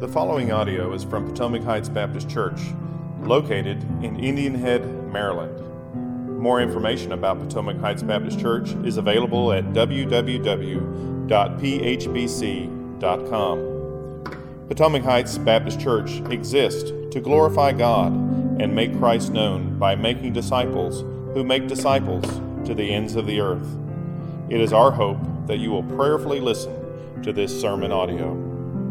The following audio is from Potomac Heights Baptist Church, located in Indian Head, Maryland. More information about Potomac Heights Baptist Church is available at www.phbc.com. Potomac Heights Baptist Church exists to glorify God and make Christ known by making disciples who make disciples to the ends of the earth. It is our hope that you will prayerfully listen to this sermon audio.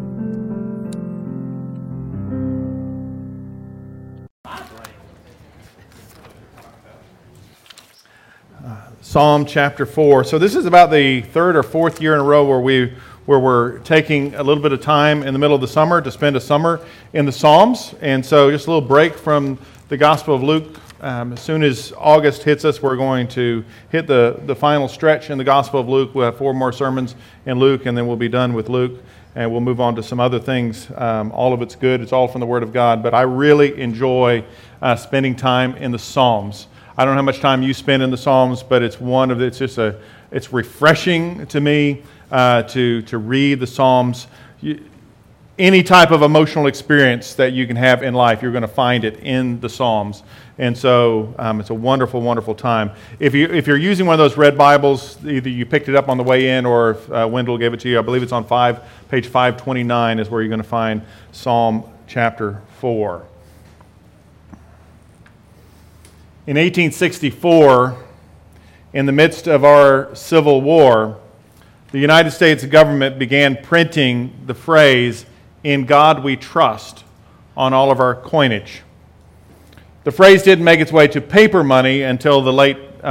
Psalm chapter 4. So this is about the third or fourth year in a row where we're taking a little bit of time in the middle of the summer to spend a summer in the Psalms. And so just a little break from the Gospel of Luke. As soon as August hits us, we're going to hit the final stretch in the Gospel of Luke. We'll have 4 more sermons in Luke, and then we'll be done with Luke, and we'll move on to some other things. All of it's good. It's all from the Word of God. But I really enjoy spending time in the Psalms. I don't know how much time you spend in the Psalms, but it's refreshing to me to read the Psalms. Any type of emotional experience that you can have in life, you're going to find it in the Psalms. And so it's a wonderful, wonderful time. If you're using one of those red Bibles, either you picked it up on the way in or if Wendell gave it to you, I believe it's on page 529 is where you're going to find Psalm chapter 4. In 1864, in the midst of our Civil War, the United States government began printing the phrase, "In God we trust," on all of our coinage. The phrase didn't make its way to paper money until the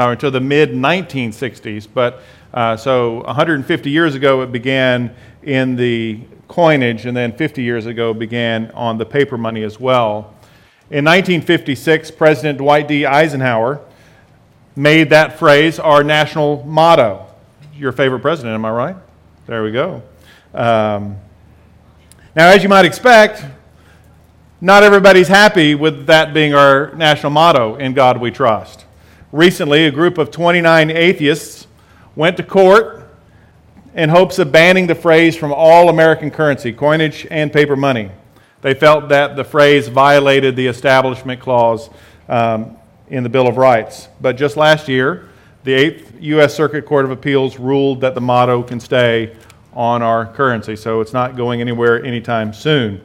mid-1960s, but so 150 years ago it began in the coinage, and then 50 years ago it began on the paper money as well. In 1956, President Dwight D. Eisenhower made that phrase our national motto. Your favorite president, am I right? There we go. Now, as you might expect, not everybody's happy with that being our national motto, "In God We Trust." Recently, a group of 29 atheists went to court in hopes of banning the phrase from all American currency, coinage and paper money. They felt that the phrase violated the Establishment Clause in the Bill of Rights. But just last year, the 8th U.S. Circuit Court of Appeals ruled that the motto can stay on our currency, so it's not going anywhere anytime soon.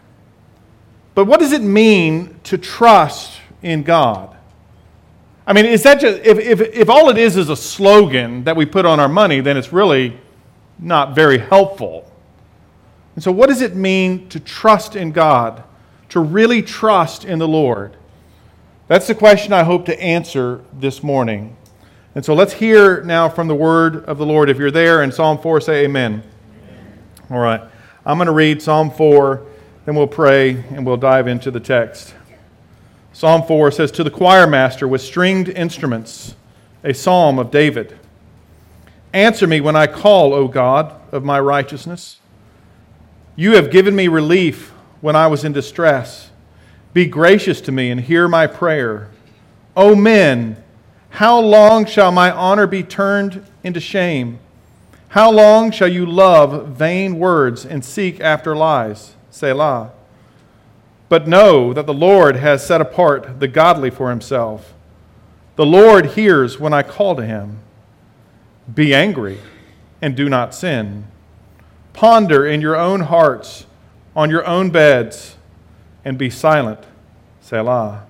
But what does it mean to trust in God? I mean, is that just if all it is a slogan that we put on our money, then it's really not very helpful. And so what does it mean to trust in God, to really trust in the Lord? That's the question I hope to answer this morning. And so let's hear now from the word of the Lord. If you're there in Psalm 4, say amen. All right. I'm going to read Psalm 4, then we'll pray and we'll dive into the text. Psalm 4 says, "To the choir master with stringed instruments, a psalm of David. Answer me when I call, O God of my righteousness. You have given me relief when I was in distress. Be gracious to me and hear my prayer. O men, how long shall my honor be turned into shame? How long shall you love vain words and seek after lies? Selah. But know that the Lord has set apart the godly for himself. The Lord hears when I call to him. Be angry and do not sin. Ponder in your own hearts, on your own beds, and be silent. Selah.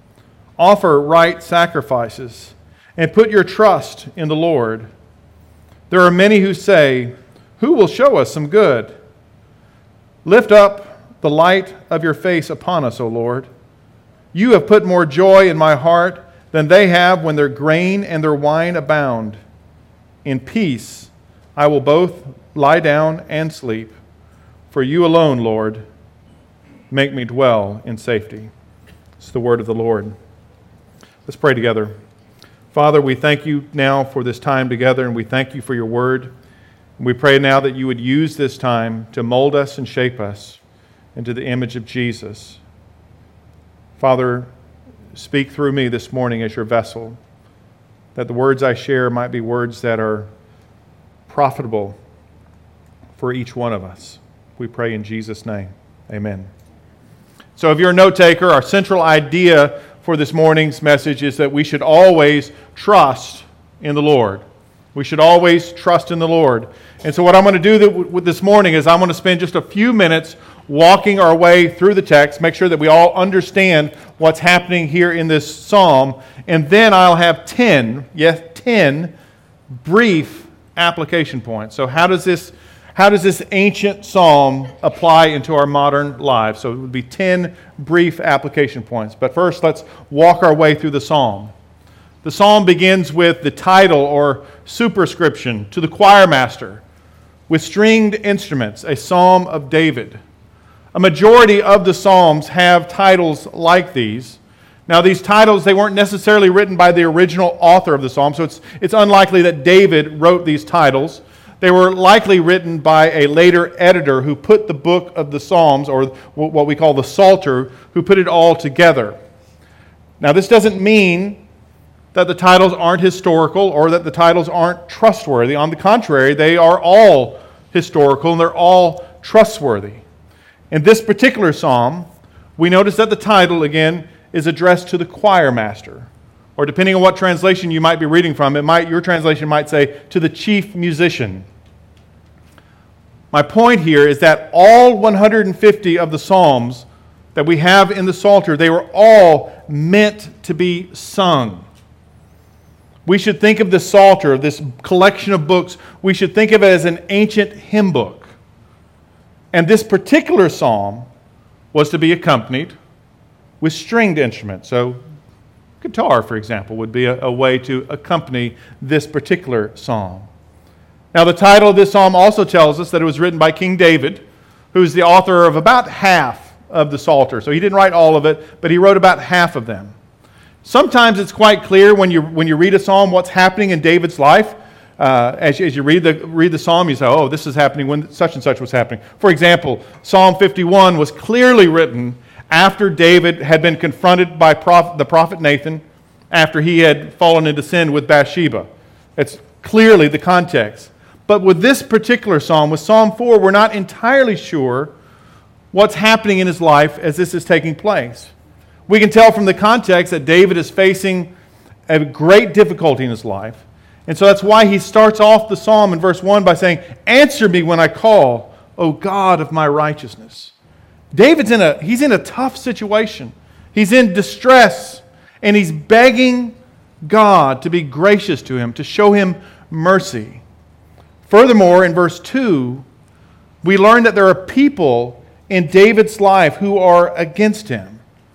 Offer right sacrifices, and put your trust in the Lord. There are many who say, 'Who will show us some good?' Lift up the light of your face upon us, O Lord. You have put more joy in my heart than they have when their grain and their wine abound. In peace I will both lie down and sleep. For you alone, Lord, make me dwell in safety." It's the word of the Lord. Let's pray together. Father, we thank you now for this time together, and we thank you for your word. We pray now that you would use this time to mold us and shape us into the image of Jesus. Father, speak through me this morning as your vessel, that the words I share might be words that are profitable for each one of us. We pray in Jesus' name. Amen. So if you're a note taker, our central idea for this morning's message is that we should always trust in the Lord. We should always trust in the Lord. And so what I'm going to do this morning is I'm going to spend just a few minutes walking our way through the text, make sure that we all understand what's happening here in this psalm, and then I'll have 10 brief application points. So how does this ancient psalm apply into our modern lives? So it would be 10 brief application points. But first, let's walk our way through the psalm. The psalm begins with the title or superscription to the choir master with stringed instruments, a psalm of David. A majority of the psalms have titles like these. Now, these titles, they weren't necessarily written by the original author of the psalm, so it's unlikely that David wrote these titles. They were likely written by a later editor who put the book of the Psalms, or what we call the Psalter, who put it all together. Now, this doesn't mean that the titles aren't historical or that the titles aren't trustworthy. On the contrary, they are all historical and they're all trustworthy. In this particular psalm, we notice that the title, again, is addressed to the choir master. Or depending on what translation you might be reading from, your translation might say, to the chief musician. My point here is that all 150 of the Psalms that we have in the Psalter, they were all meant to be sung. We should think of the Psalter, this collection of books, we should think of it as an ancient hymn book. And this particular psalm was to be accompanied with stringed instruments. So guitar, for example, would be a way to accompany this particular psalm. Now, the title of this psalm also tells us that it was written by King David, who's the author of about half of the Psalter. So he didn't write all of it, but he wrote about half of them. Sometimes it's quite clear when you read a psalm what's happening in David's life. As you read the psalm, you say, oh, this is happening when such and such was happening. For example, Psalm 51 was clearly written after David had been confronted by the prophet Nathan after he had fallen into sin with Bathsheba. It's clearly the context. But with this particular psalm, with Psalm 4, we're not entirely sure what's happening in his life as this is taking place. We can tell from the context that David is facing a great difficulty in his life. And so that's why he starts off the psalm in verse 1 by saying, "Answer me when I call, O God of my righteousness." David's in a tough situation. He's in distress, and he's begging God to be gracious to him, to show him mercy. Furthermore, in verse 2, we learn that there are people in David's life who are against him.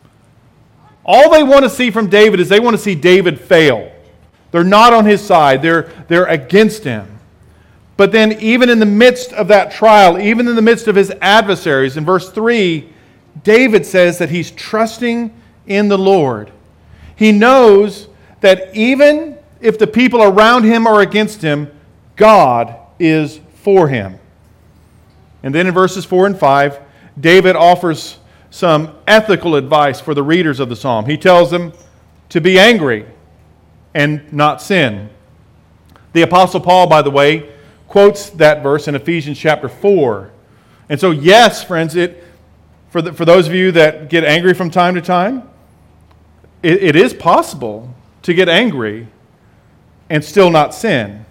All they want to see from David is they want to see David fail. They're not on his side. They're against him. But then even in the midst of that trial, even in the midst of his adversaries, in verse 3, David says that he's trusting in the Lord. He knows that even if the people around him are against him, God is for him. And then in verses 4 and 5, David offers some ethical advice for the readers of the psalm. He tells them to be angry and not sin. The Apostle Paul, by the way, quotes that verse in Ephesians chapter 4. And so, yes, friends, for those of you that get angry from time to time, it is possible to get angry and still not sin.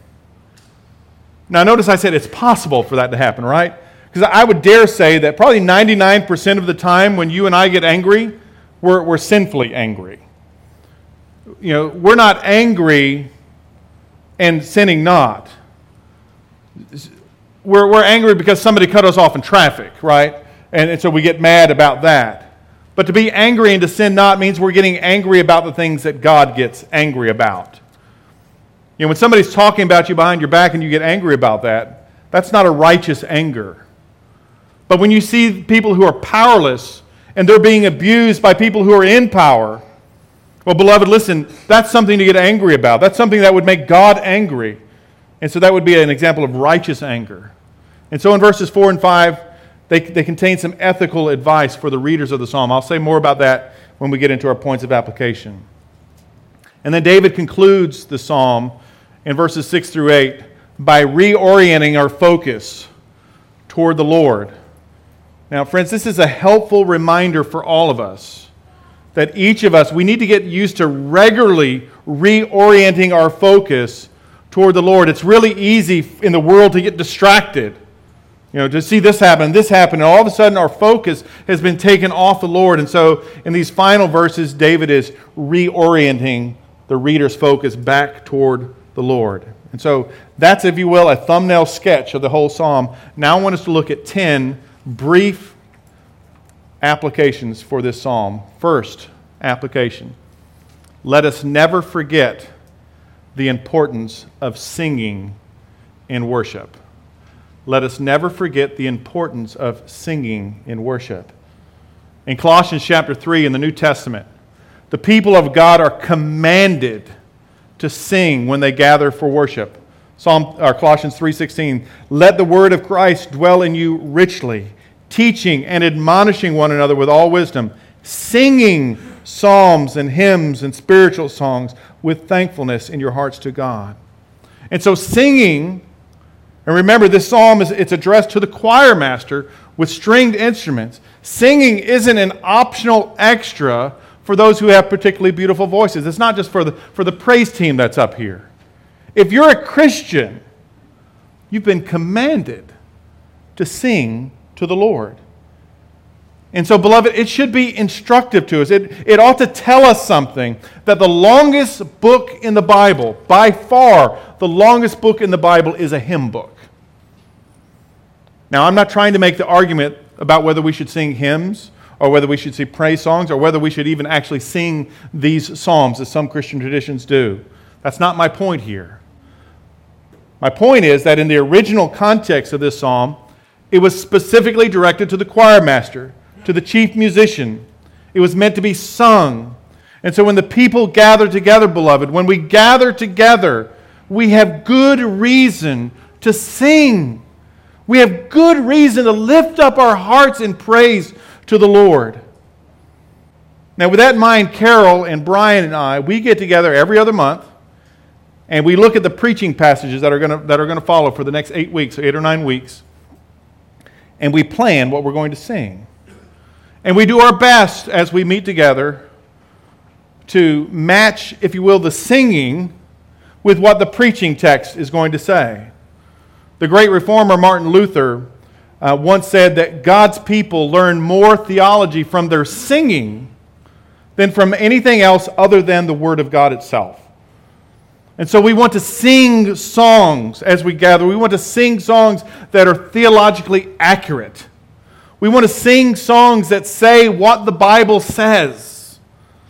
Now, notice I said it's possible for that to happen, right? Because I would dare say that probably 99% of the time when you and I get angry, we're sinfully angry. You know, we're not angry and sinning not. We're angry because somebody cut us off in traffic, right? And so we get mad about that. But to be angry and to sin not means we're getting angry about the things that God gets angry about. You know, when somebody's talking about you behind your back and you get angry about that, that's not a righteous anger. But when you see people who are powerless and they're being abused by people who are in power, well, beloved, listen, that's something to get angry about. That's something that would make God angry. And so that would be an example of righteous anger. And so in verses 4 and 5, they contain some ethical advice for the readers of the psalm. I'll say more about that when we get into our points of application. And then David concludes the psalm in verses 6 through 8 by reorienting our focus toward the Lord. Now, friends, this is a helpful reminder for all of us that each of us, we need to get used to regularly reorienting our focus toward the Lord. It's really easy in the world to get distracted. To see this happen, and all of a sudden our focus has been taken off the Lord. And so in these final verses, David is reorienting the reader's focus back toward the Lord. And so that's, if you will, a thumbnail sketch of the whole psalm. Now I want us to look at 10 brief applications for this psalm. First application: let us never forget the importance of singing in worship. Let us never forget the importance of singing in worship. In Colossians chapter 3 in the New Testament, the people of God are commanded to sing when they gather for worship. Colossians 3:16, let the word of Christ dwell in you richly, teaching and admonishing one another with all wisdom, singing psalms and hymns and spiritual songs with thankfulness in your hearts to God. And so singing, and remember this psalm it's addressed to the choir master with stringed instruments. Singing isn't an optional extra for those who have particularly beautiful voices. It's not just for the praise team that's up here. If you're a Christian, you've been commanded to sing to the Lord. And so, beloved, it should be instructive to us. It ought to tell us something that the longest book in the Bible, by far the longest book in the Bible, is a hymn book. Now, I'm not trying to make the argument about whether we should sing hymns or whether we should sing praise songs or whether we should even actually sing these psalms as some Christian traditions do. That's not my point here. My point is that in the original context of this psalm, it was specifically directed to the choir master, to the chief musician. It was meant to be sung. And so when the people gather together, beloved, when we gather together, we have good reason to sing. We have good reason to lift up our hearts in praise to the Lord. Now, with that in mind, Carol and Brian and I, we get together every other month, and we look at the preaching passages that are going to follow for the next 8 weeks, 8 or 9 weeks, and we plan what we're going to sing. And we do our best as we meet together to match, if you will, the singing with what the preaching text is going to say. The great reformer Martin Luther once said that God's people learn more theology from their singing than from anything else other than the Word of God itself. And so we want to sing songs as we gather. We want to sing songs that are theologically accurate. We want to sing songs that say what the Bible says.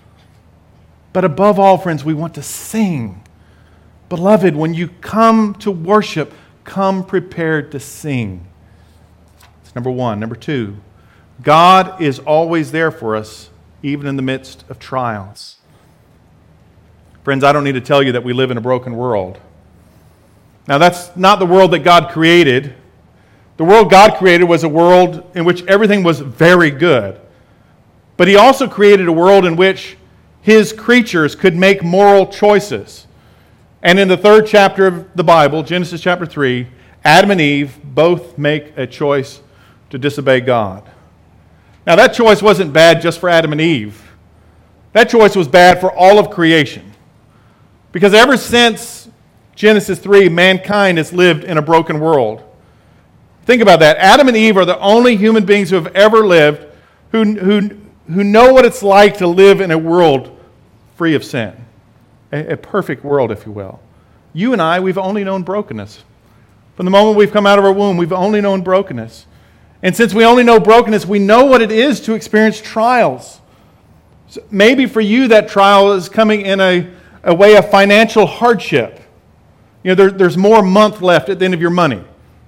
But above all, friends, we want to sing. Beloved, when you come to worship, come prepared to sing. That's number one. Number two, God is always there for us, even in the midst of trials. Friends, I don't need to tell you that we live in a broken world. Now, that's not the world that God created. The world God created was a world in which everything was very good. But He also created a world in which His creatures could make moral choices. And in the third chapter of the Bible, Genesis chapter 3, Adam and Eve both make a choice to disobey God. Now, that choice wasn't bad just for Adam and Eve. That choice was bad for all of creation. Because ever since Genesis 3, mankind has lived in a broken world. Think about that. Adam and Eve are the only human beings who have ever lived who know what it's like to live in a world free of sin. A perfect world, if you will. You and I, we've only known brokenness. From the moment we've come out of our womb, we've only known brokenness. And since we only know brokenness, we know what it is to experience trials. So maybe for you that trial is coming in a way of financial hardship. There's more month left at the end of your money.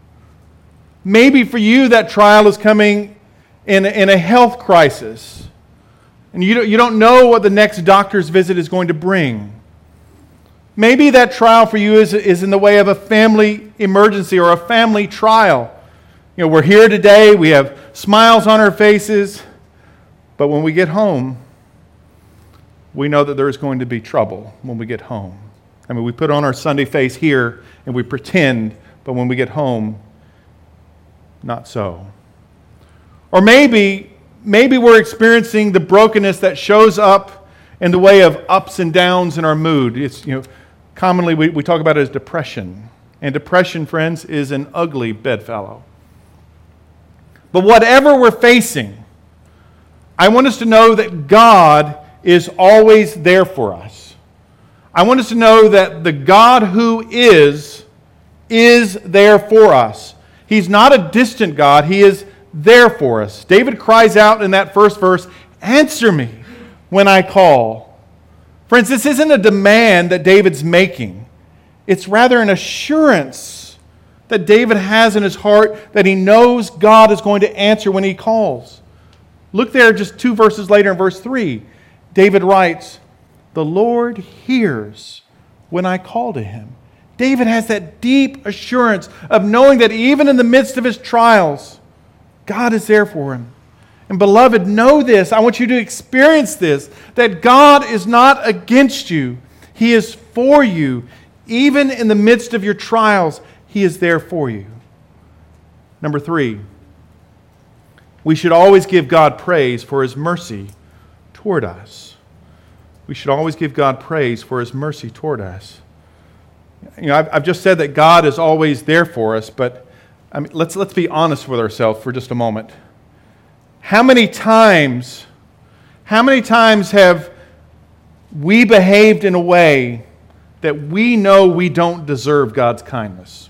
Maybe for you that trial is coming in a health crisis. And you don't know what the next doctor's visit is going to bring. Maybe that trial for you is in the way of a family emergency or a family trial. We're here today, we have smiles on our faces, but when we get home, we know that there is going to be trouble when we get home. I mean, we put on our Sunday face here and we pretend, but when we get home, not so. Or maybe we're experiencing the brokenness that shows up in the way of ups and downs in our mood. It's, commonly we talk about it as depression. And depression, friends, is an ugly bedfellow. But whatever we're facing, I want us to know that God is always there for us. I want us to know that the God who is there for us. He's not a distant God. He is there for us. David cries out in that first verse, "Answer me when I call." Friends, this isn't a demand that David's making. It's rather an assurance that David has in his heart that he knows God is going to answer when he calls. Look there just 2 verses later in verse 3. David writes, "The Lord hears when I call to him." David has that deep assurance of knowing that even in the midst of his trials, God is there for him. And beloved, know this. I want you to experience this, that God is not against you. He is for you. Even in the midst of your trials, He is there for you. Number 3, we should always give God praise for His mercy toward us. We should always give God praise for His mercy toward us. I've just said that God is always there for us, but let's be honest with ourselves for just a moment. How many times have we behaved in a way that we know we don't deserve God's kindness?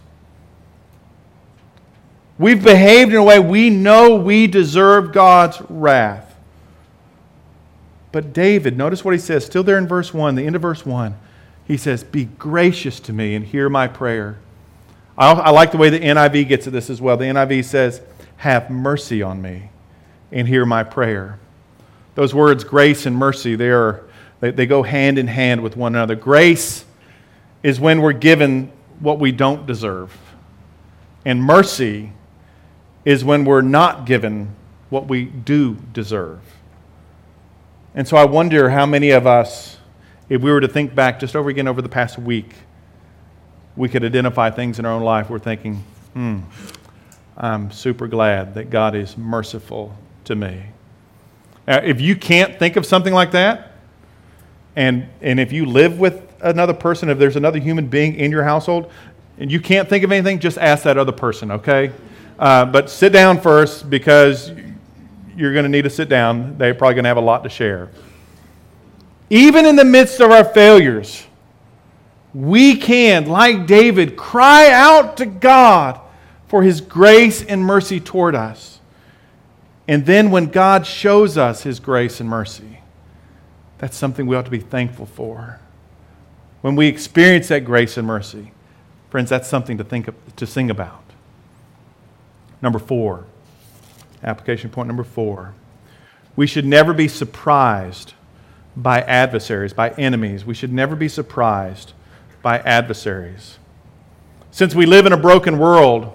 We've behaved in a way we know we deserve God's wrath. But David, notice what he says, still there in verse 1, the end of verse 1. He says, "Be gracious to me and hear my prayer." I like the way the NIV gets at this as well. The NIV says, "Have mercy on me and hear my prayer." Those words, grace and mercy, they go hand in hand with one another. Grace is when we're given what we don't deserve. And mercy is when we're not given what we do deserve. And so I wonder how many of us, if we were to think back just over the past week, we could identify things in our own life we're thinking, I'm super glad that God is merciful to me. If you can't think of something like that, and if you live with another person, if there's another human being in your household, and you can't think of anything, just ask that other person, okay? But sit down first, because you're going to need to sit down. They're probably going to have a lot to share. Even in the midst of our failures, we can, like David, cry out to God for His grace and mercy toward us. And then when God shows us His grace and mercy, that's something we ought to be thankful for. When we experience that grace and mercy, friends, that's something to sing about. Number 4, application point number 4. We should never be surprised by adversaries, by enemies. We should never be surprised by adversaries. Since we live in a broken world,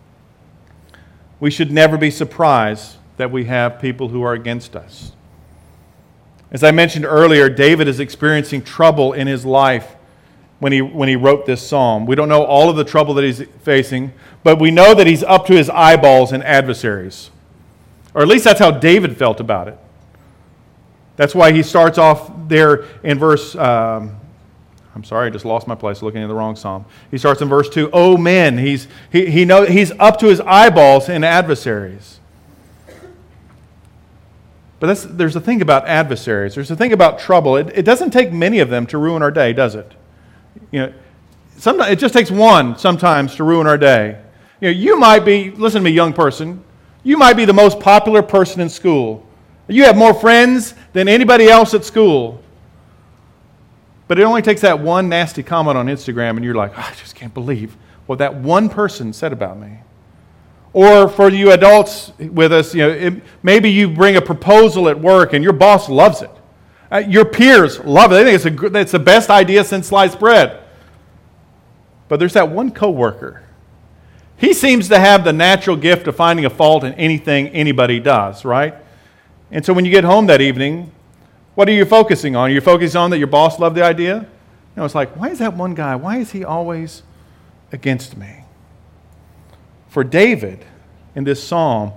we should never be surprised that we have people who are against us. As I mentioned earlier, David is experiencing trouble in his life when he wrote this psalm. We don't know all of the trouble that he's facing, but we know that he's up to his eyeballs in adversaries. Or at least that's how David felt about it. That's why he starts off there in verse, I'm sorry, I just lost my place looking at the wrong psalm. He starts in verse 2, "Oh men," he's up to his eyeballs in adversaries. But there's a thing about adversaries. There's a thing about trouble. It doesn't take many of them to ruin our day, does it? Sometimes it just takes one sometimes to ruin our day. You might be, listen to me, young person, you might be the most popular person in school. You have more friends than anybody else at school. But it only takes that one nasty comment on Instagram and you're like, I just can't believe what that one person said about me. Or for you adults with us, maybe you bring a proposal at work and your boss loves it. Your peers love it. They think it's the best idea since sliced bread. But there's that one coworker. He seems to have the natural gift of finding a fault in anything anybody does, right? And so when you get home that evening, what are you focusing on? Are you focusing on that your boss loved the idea? It's like, why is that one guy, why is he always against me? For David, in this psalm,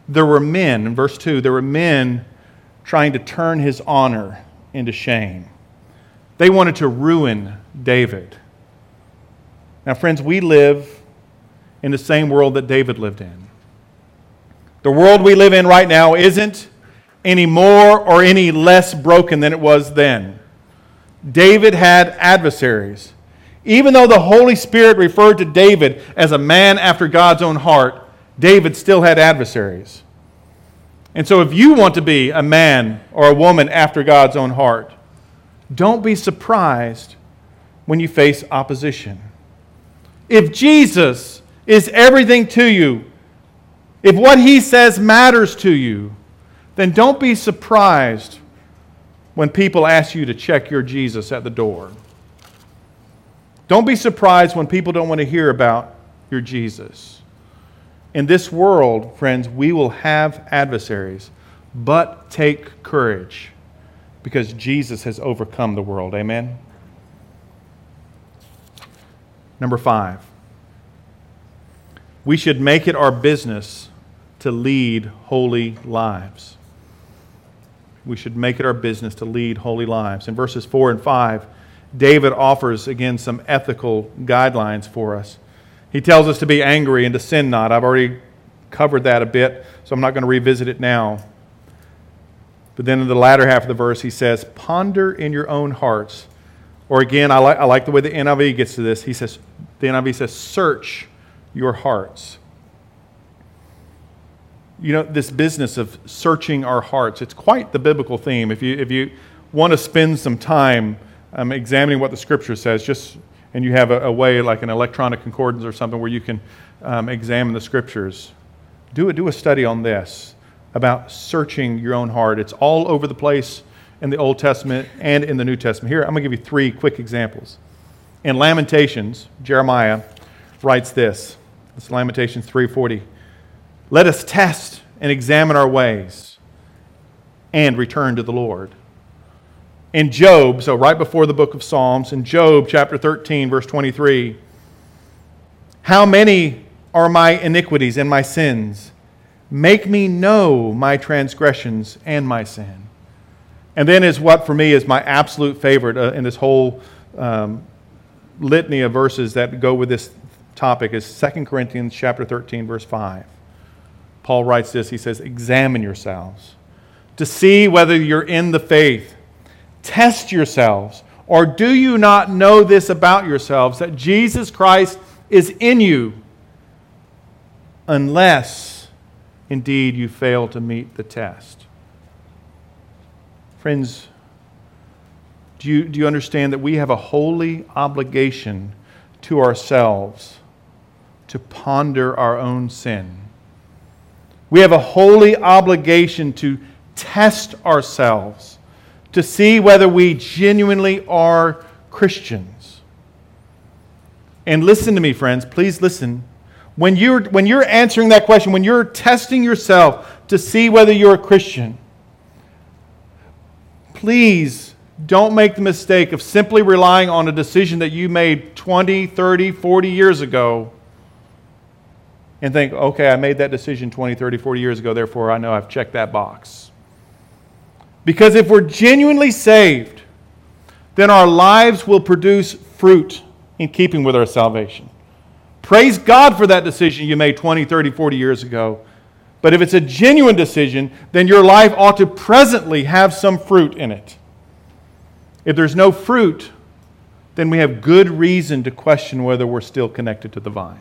there were men, in verse 2, there were men trying to turn his honor into shame. They wanted to ruin David. Now, friends, we live in the same world that David lived in. The world we live in right now isn't any more or any less broken than it was then. David had adversaries. Even though the Holy Spirit referred to David as a man after God's own heart, David still had adversaries. And so if you want to be a man or a woman after God's own heart, don't be surprised when you face opposition. If Jesus is everything to you, if what He says matters to you, then don't be surprised when people ask you to check your Jesus at the door. Don't be surprised when people don't want to hear about your Jesus. In this world, friends, we will have adversaries, but take courage because Jesus has overcome the world. Amen? Number 5. We should make it our business to lead holy lives. We should make it our business to lead holy lives. In verses 4 and 5, David offers, again, some ethical guidelines for us. He tells us to be angry and to sin not. I've already covered that a bit, so I'm not going to revisit it now. But then in the latter half of the verse, he says, ponder in your own hearts. Or again, I like the way the NIV gets to this. The NIV says, search your hearts. You know, this business of searching our hearts, it's quite the biblical theme. If you want to spend some time examining what the Scripture says, and you have a way like an electronic concordance or something where you can examine the Scriptures, do a study on this, about searching your own heart. It's all over the place in the Old Testament and in the New Testament. Here, I'm going to give you 3 quick examples. In Lamentations, Jeremiah writes this. It's Lamentations 3:40. Let us test and examine our ways and return to the Lord. In Job, so right before the book of Psalms, in Job chapter 13, verse 23, how many are my iniquities and my sins? Make me know my transgressions and my sin. And then is what for me is my absolute favorite in this whole litany of verses that go with this topic is 2 Corinthians chapter 13, verse 5. Paul writes this, he says, examine yourselves to see whether you're in the faith. Test yourselves, or do you not know this about yourselves, that Jesus Christ is in you, unless indeed you fail to meet the test. Friends, do you understand that we have a holy obligation to ourselves to ponder our own sin? We have a holy obligation to test ourselves, to see whether we genuinely are Christians. And listen to me, friends, please listen. When you're answering that question, when you're testing yourself to see whether you're a Christian, please don't make the mistake of simply relying on a decision that you made 20, 30, 40 years ago and think, okay, I made that decision 20, 30, 40 years ago, therefore I know I've checked that box. Because if we're genuinely saved, then our lives will produce fruit in keeping with our salvation. Praise God for that decision you made 20, 30, 40 years ago. But if it's a genuine decision, then your life ought to presently have some fruit in it. If there's no fruit, then we have good reason to question whether we're still connected to the vine.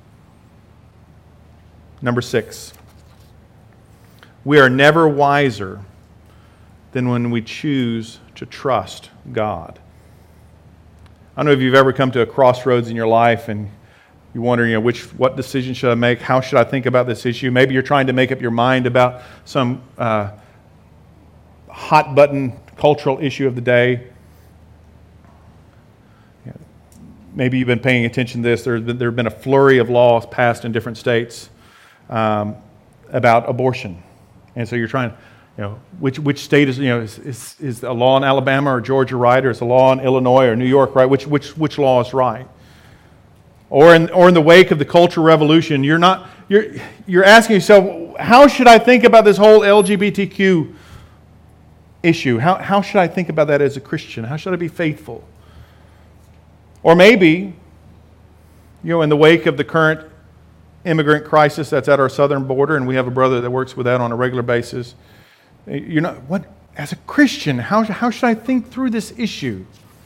Number 6, we are never wiser than when we choose to trust God. I don't know if you've ever come to a crossroads in your life and you're wondering, what decision should I make? How should I think about this issue? Maybe you're trying to make up your mind about some hot button cultural issue of the day. Maybe you've been paying attention to this. There have been a flurry of laws passed in different states about abortion, and so you're trying, which state is a law in Alabama or Georgia right, or is a law in Illinois or New York right? Which law is right? Or in the wake of the Cultural Revolution, you're asking yourself, how should I think about this whole LGBTQ issue? How should I think about that as a Christian? How should I be faithful? Or maybe, in the wake of the current immigrant crisis that's at our southern border, and we have a brother that works with that on a regular basis, as a Christian, how should I think through this issue?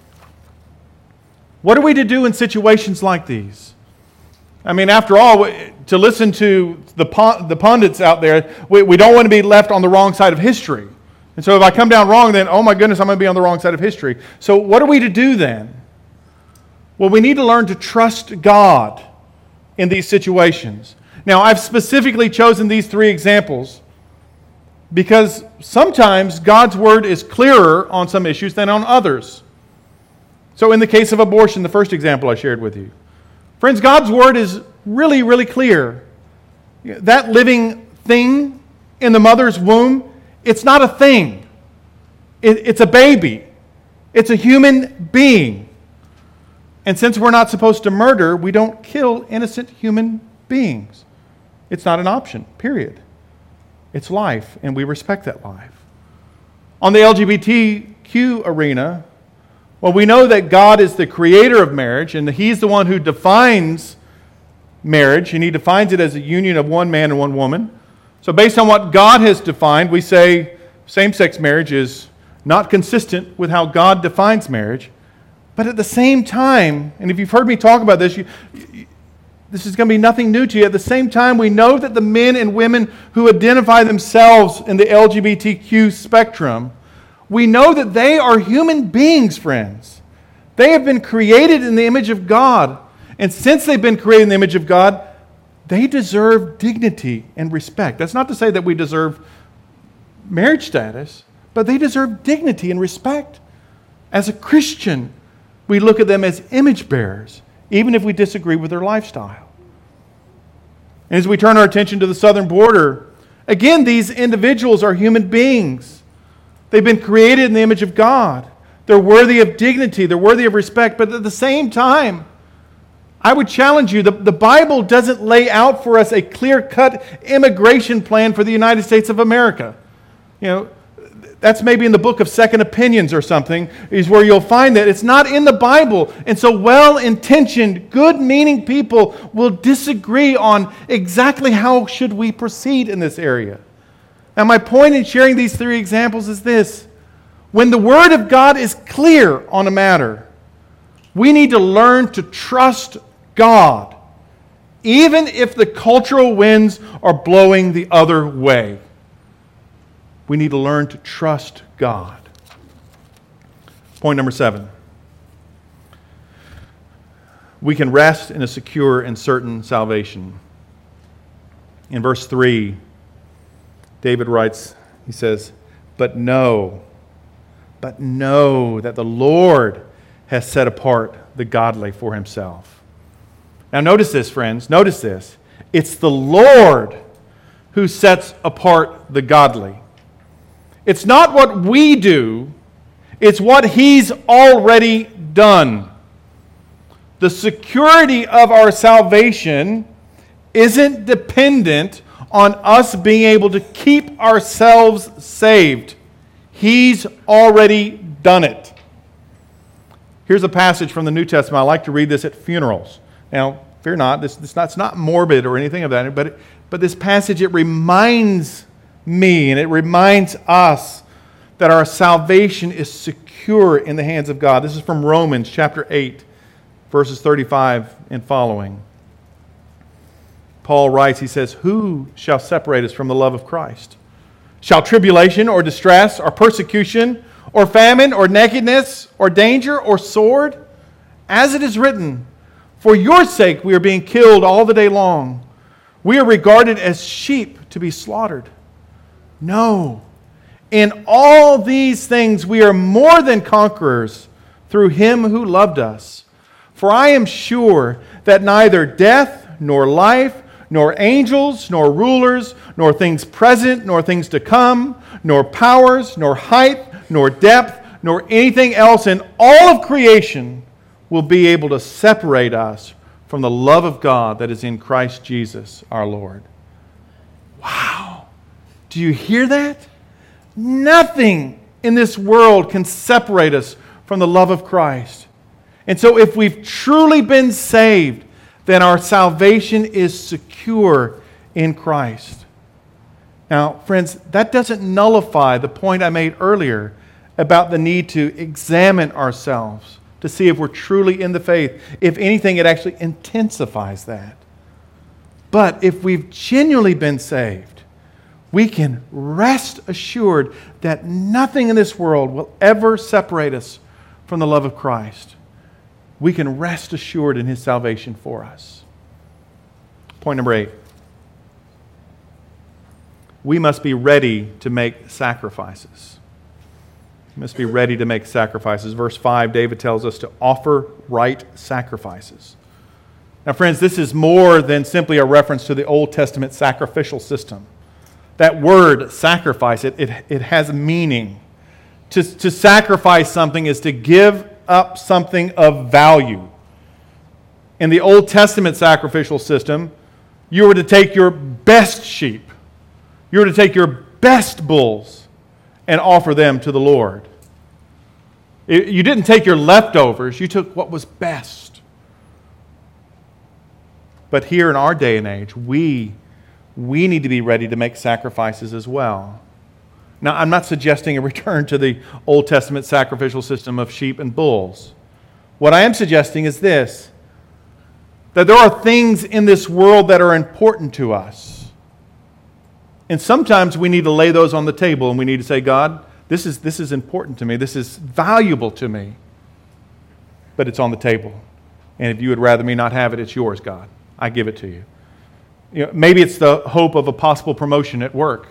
What are we to do in situations like these? I mean, after all, to listen to the pundits out there, we don't want to be left on the wrong side of history. And so if I come down wrong, then, oh my goodness, I'm going to be on the wrong side of history. So what are we to do then? Well, we need to learn to trust God in these situations. Now, I've specifically chosen these 3 examples because sometimes God's Word is clearer on some issues than on others. So in the case of abortion, the first example I shared with you, friends, God's Word is really, really clear. That living thing in the mother's womb, it's not a thing. It's a baby. It's a human being. And since we're not supposed to murder, we don't kill innocent human beings. It's not an option, period. It's life, and we respect that life. On the LGBTQ arena, well, we know that God is the creator of marriage, and He's the one who defines marriage, and He defines it as a union of one man and one woman. So based on what God has defined, we say same-sex marriage is not consistent with how God defines marriage. But at the same time, and if you've heard me talk about this, this is going to be nothing new to you. At the same time, we know that the men and women who identify themselves in the LGBTQ spectrum, we know that they are human beings, friends. They have been created in the image of God. And since they've been created in the image of God, they deserve dignity and respect. That's not to say that we deserve marriage status, but they deserve dignity and respect. As a Christian, we look at them as image bearers, even if we disagree with their lifestyle. And as we turn our attention to the southern border, again, these individuals are human beings. They've been created in the image of God. They're worthy of dignity. They're worthy of respect. But at the same time, I would challenge you, the Bible doesn't lay out for us a clear-cut immigration plan for the United States of America. That's maybe in the book of Second Opinions or something, is where you'll find that. It's not in the Bible. And so well-intentioned, good-meaning people will disagree on exactly how should we proceed in this area. Now, my point in sharing these 3 examples is this. When the Word of God is clear on a matter, we need to learn to trust God, even if the cultural winds are blowing the other way. We need to learn to trust God. Point number 7. We can rest in a secure and certain salvation. In verse 3, David writes, he says, But know that the Lord has set apart the godly for Himself. Now notice this, friends. Notice this. It's the Lord who sets apart the godly. It's not what we do, it's what He's already done. The security of our salvation isn't dependent on us being able to keep ourselves saved. He's already done it. Here's a passage from the New Testament. I like to read this at funerals. Now, fear not, it's not morbid or anything of that, but this passage, it reminds me and it reminds us that our salvation is secure in the hands of God. This is from Romans chapter 8, verses 35 and following. Paul writes, he says, Who shall separate us from the love of Christ? Shall tribulation or distress or persecution or famine or nakedness or danger or sword? As it is written, For your sake we are being killed all the day long. We are regarded as sheep to be slaughtered. No. In all these things we are more than conquerors through Him who loved us. For I am sure that neither death nor life, nor angels, nor rulers, nor things present, nor things to come, nor powers, nor height, nor depth, nor anything else in all of creation will be able to separate us from the love of God that is in Christ Jesus our Lord. Wow. Do you hear that? Nothing in this world can separate us from the love of Christ. And so if we've truly been saved, then our salvation is secure in Christ. Now, friends, that doesn't nullify the point I made earlier about the need to examine ourselves to see if we're truly in the faith. If anything, it actually intensifies that. But if we've genuinely been saved, we can rest assured that nothing in this world will ever separate us from the love of Christ. We can rest assured in His salvation for us. Point number 8. We must be ready to make sacrifices. We must be ready to make sacrifices. Verse 5, David tells us to offer right sacrifices. Now, friends, this is more than simply a reference to the Old Testament sacrificial system. That word, sacrifice, it has meaning. To sacrifice something is to give up something of value. In the Old Testament sacrificial system, you were to take your best sheep, you were to take your best bulls and offer them to the Lord. You didn't take your leftovers, you took what was best. But here in our day and age, we need to be ready to make sacrifices as well. Now, I'm not suggesting a return to the Old Testament sacrificial system of sheep and bulls. What I am suggesting is this, that there are things in this world that are important to us. And sometimes we need to lay those on the table and we need to say, God, this is important to me. This is valuable to me. But it's on the table. And if you would rather me not have it, it's yours, God. I give it to you. Maybe it's the hope of a possible promotion at work.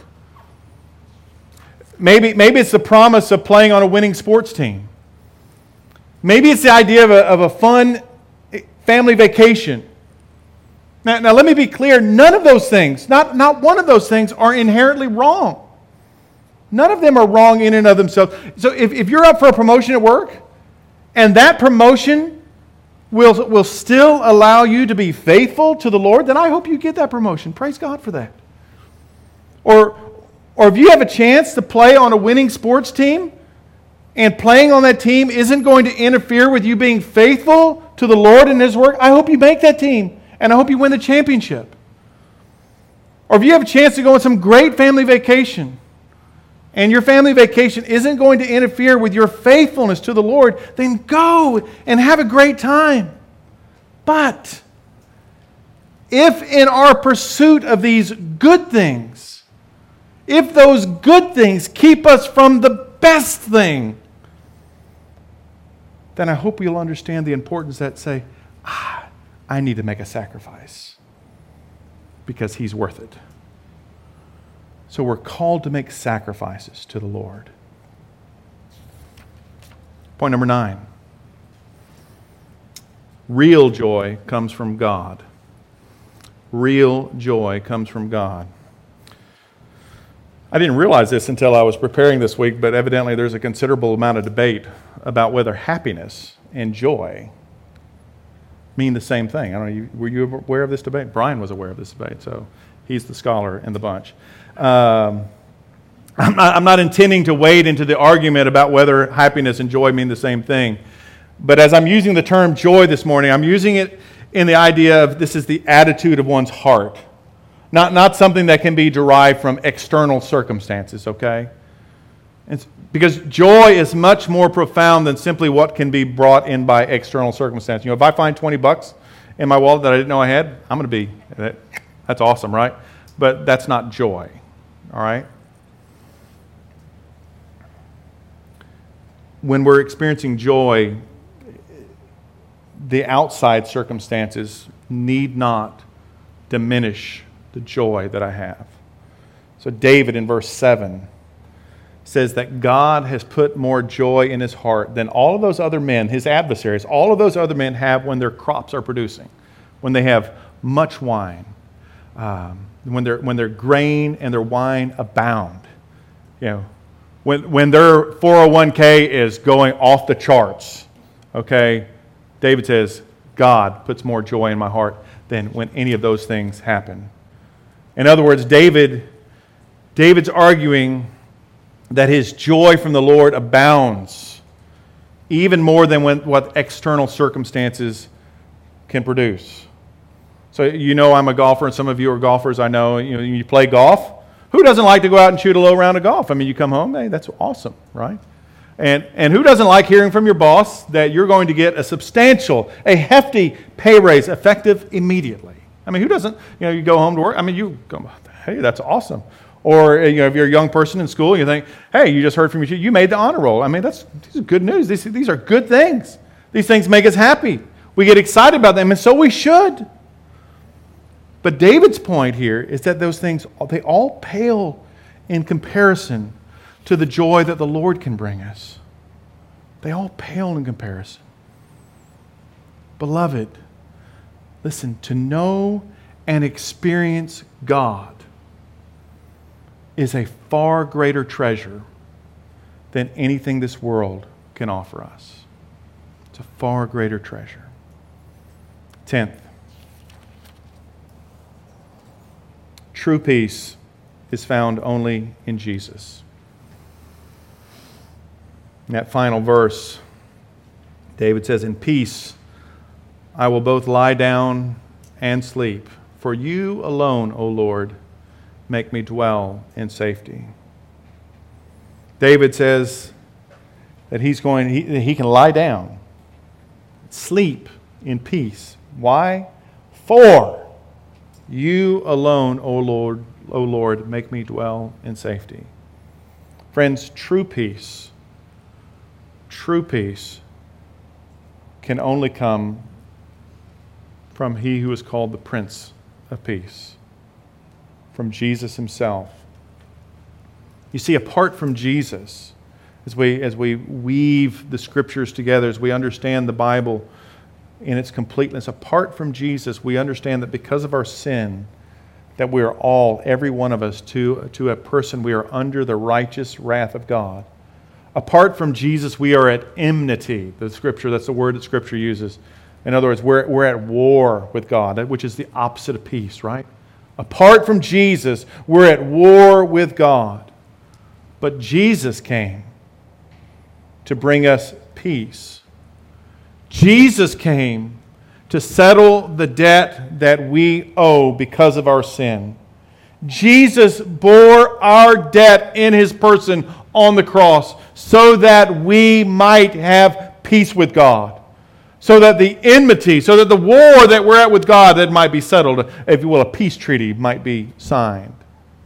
Maybe it's the promise of playing on a winning sports team. Maybe it's the idea of a fun family vacation. Now let me be clear. None of those things, not one of those things are inherently wrong. None of them are wrong in and of themselves. So if you're up for a promotion at work, and that promotion will still allow you to be faithful to the Lord, then I hope you get that promotion. Praise God for that. Or if you have a chance to play on a winning sports team, and playing on that team isn't going to interfere with you being faithful to the Lord and His work, I hope you make that team, and I hope you win the championship. Or if you have a chance to go on some great family vacation, and your family vacation isn't going to interfere with your faithfulness to the Lord, then go and have a great time. But if in our pursuit of these good things, if those good things keep us from the best thing, then I hope you'll understand the importance that say, I need to make a sacrifice because He's worth it. So we're called to make sacrifices to the Lord. Point number 9. Real joy comes from God. Real joy comes from God. I didn't realize this until I was preparing this week, but evidently there's a considerable amount of debate about whether happiness and joy mean the same thing. I don't know, were you aware of this debate? Brian was aware of this debate, so he's the scholar in the bunch. I'm not intending to wade into the argument about whether happiness and joy mean the same thing. But as I'm using the term joy this morning, I'm using it in the idea of this is the attitude of one's heart. Not something that can be derived from external circumstances, okay? Because joy is much more profound than simply what can be brought in by external circumstances. If I find $20 in my wallet that I didn't know I had, I'm going to be, that's awesome, right? But that's not joy, all right? When we're experiencing joy, the outside circumstances need not diminish the joy that I have. So David in verse 7 says that God has put more joy in his heart than all of those other men, his adversaries, all of those other men have when their crops are producing, when they have much wine, when their grain and their wine abound. When their 401k is going off the charts, okay, David says, God puts more joy in my heart than when any of those things happen. In other words, David's arguing that his joy from the Lord abounds even more than what external circumstances can produce. So you know I'm a golfer, and some of you are golfers. I know you play golf. Who doesn't like to go out and shoot a low round of golf? I mean, you come home, hey, that's awesome, right? And who doesn't like hearing from your boss that you're going to get a hefty pay raise effective immediately? I mean, who doesn't, you go home to work, I mean, you go, hey, that's awesome. Or, if you're a young person in school, you think, hey, you just heard from you made the honor roll. I mean, these are good news. These are good things. These things make us happy. We get excited about them, and so we should. But David's point here is that those things, they all pale in comparison to the joy that the Lord can bring us. They all pale in comparison. Beloved, listen, to know and experience God is a far greater treasure than anything this world can offer us. It's a far greater treasure. 10th, true peace is found only in Jesus. In that final verse, David says, in peace I will both lie down and sleep. For you alone, O Lord, make me dwell in safety. David says that he can lie down, sleep in peace. Why? For you alone, O Lord, make me dwell in safety. Friends, true peace can only come from He who is called the Prince of Peace, from Jesus Himself. You see, apart from Jesus, as we weave the Scriptures together, as we understand the Bible in its completeness, apart from Jesus, we understand that because of our sin, that we are all, every one of us, to a person, we are under the righteous wrath of God. Apart from Jesus, we are at enmity. That's the word that Scripture uses. In other words, we're at war with God, which is the opposite of peace, right? Apart from Jesus, we're at war with God. But Jesus came to bring us peace. Jesus came to settle the debt that we owe because of our sin. Jesus bore our debt in His person on the cross so that we might have peace with God. So that the enmity, so that the war that we're at with God, that might be settled, if you will, a peace treaty might be signed.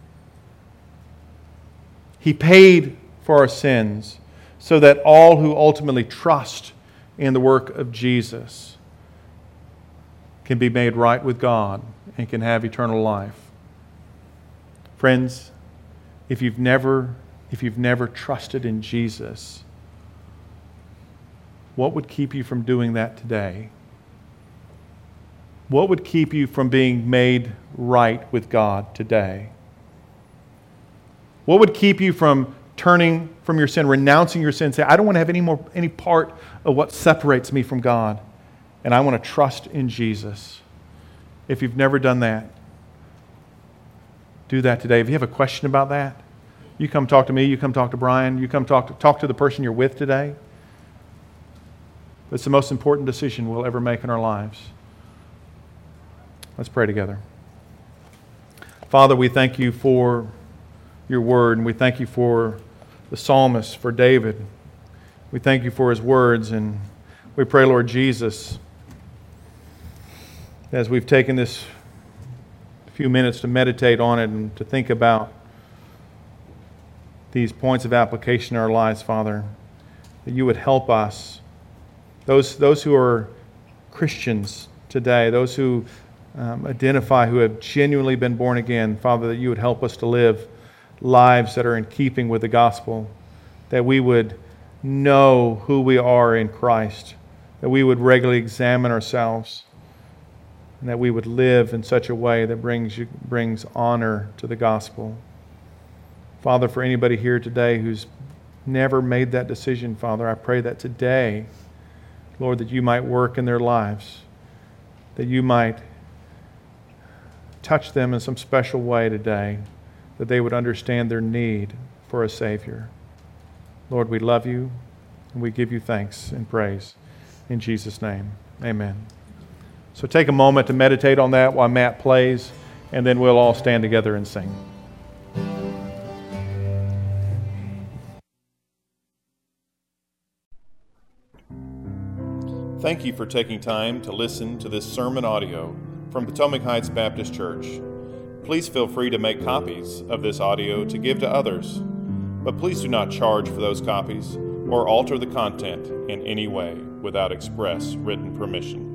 He paid for our sins so that all who ultimately trust in the work of Jesus can be made right with God and can have eternal life. Friends, if you've never trusted in Jesus, what would keep you from doing that today? What would keep you from being made right with God today? What would keep you from turning from your sin, renouncing your sin, say, I don't want to have any part of what separates me from God, and I want to trust in Jesus? If you've never done that, do that today. If you have a question about that, you come talk to me, you come talk to Brian, you come talk to the person you're with today. It's the most important decision we'll ever make in our lives. Let's pray together. Father, we thank you for your word, and we thank you for the psalmist, for David. We thank you for his words, and we pray, Lord Jesus, as we've taken this few minutes to meditate on it and to think about these points of application in our lives, Father, that you would help us. Those who are Christians today, those who identify, who have genuinely been born again, Father, that you would help us to live lives that are in keeping with the gospel, that we would know who we are in Christ, that we would regularly examine ourselves, and that we would live in such a way that brings honor to the gospel. Father, for anybody here today who's never made that decision, Father, I pray that today, Lord, that you might work in their lives, that you might touch them in some special way today, that they would understand their need for a Savior. Lord, we love you, and we give you thanks and praise. In Jesus' name, amen. So take a moment to meditate on that while Matt plays, and then we'll all stand together and sing. Thank you for taking time to listen to this sermon audio from Potomac Heights Baptist Church. Please feel free to make copies of this audio to give to others, but please do not charge for those copies or alter the content in any way without express written permission.